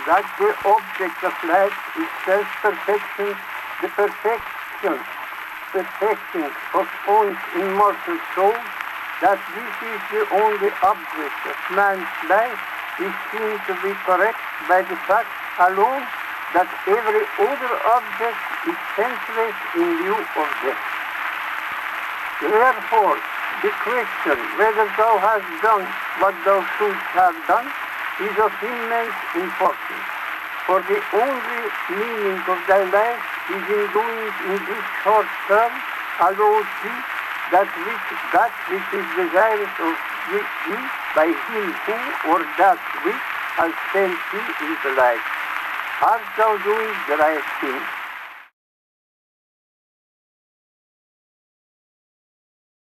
that the object of life is self-perfection, the perfecting of one's immortal soul, that this is the only object of man's life, is seen to be correct by the fact alone that every other object is senseless in view of death. Therefore, the question whether thou hast done what thou shouldst have done is of immense importance, for the only meaning of thy life is in doing in this short term allowed thee that which is desirous of thee by him who or that which has sent thee into life. Art thou doing the right thing?